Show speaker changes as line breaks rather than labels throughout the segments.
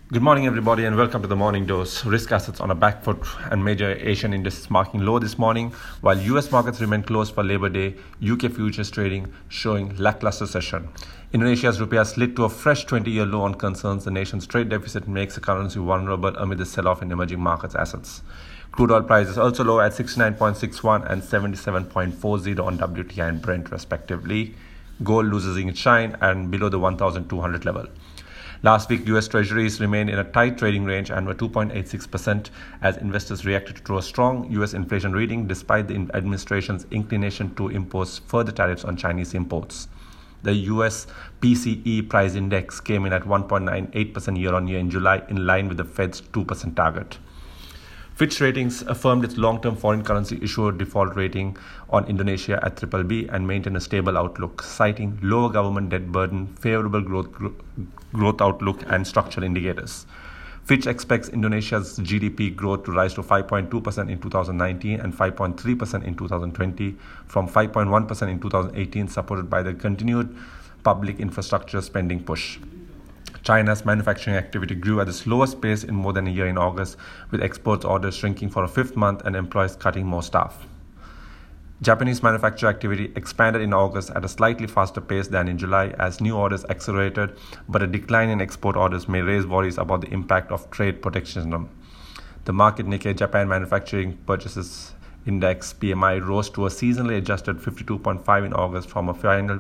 Good morning, everybody, and welcome to the morning dose. Risk assets on a back foot and major Asian indices marking low this morning, while US markets remain closed for Labor Day. UK futures trading showing lackluster session. Indonesia's rupiah slid to a fresh 20-year low on concerns the nation's trade deficit makes the currency vulnerable amid the sell-off in emerging markets assets. Crude oil prices also low at 69.61 and 77.40 on WTI and Brent respectively. Gold losing its shine and below the 1,200 level. Last week, US Treasuries remained in a tight trading range and were 2.86% as investors reacted to a strong US inflation reading despite the administration's inclination to impose further tariffs on Chinese imports. The US PCE price index came in at 1.98% year-on-year in July, in line with the Fed's 2% target. Fitch Ratings affirmed its long-term foreign currency issuer default rating on Indonesia at BBB and maintained a stable outlook, citing lower government debt burden, favorable growth outlook, and structural indicators. Fitch expects Indonesia's GDP growth to rise to 5.2% in 2019 and 5.3% in 2020, from 5.1% in 2018, supported by the continued public infrastructure spending push. China's manufacturing activity grew at the slowest pace in more than a year in August, with exports orders shrinking for a fifth month and employees cutting more staff. Japanese manufacturing activity expanded in August at a slightly faster pace than in July as new orders accelerated, but a decline in export orders may raise worries about the impact of trade protectionism. The market Nikkei Japan Manufacturing Purchases Index PMI rose to a seasonally adjusted 52.5 in August from a final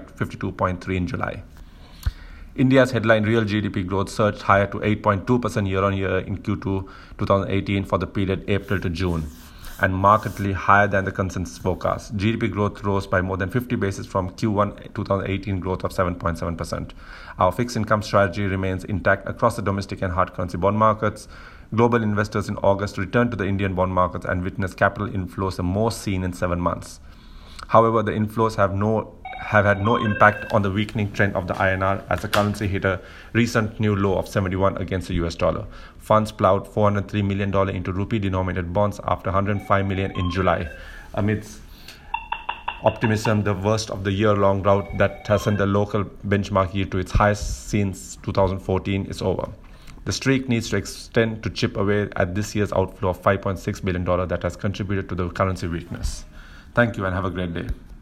52.3 in July. India's headline real GDP growth surged higher to 8.2% year-on-year in Q2 2018 for the period April to June, and markedly higher than the consensus forecast. GDP growth rose by more than 50 basis from Q1 2018 growth of 7.7%. Our fixed income strategy remains intact across the domestic and hard currency bond markets. Global investors in August returned to the Indian bond markets and witnessed capital inflows the most seen in 7 months. However, the inflows have had no impact on the weakening trend of the INR as the currency hit a recent new low of 71 against the US dollar. Funds plowed $403 million into rupee-denominated bonds after $105 million in July, amidst optimism the worst of the year-long drought that has sent the local benchmark yield to its highest since 2014 is over. The streak needs to extend to chip away at this year's outflow of $5.6 billion that has contributed to the currency weakness. Thank you and have a great day.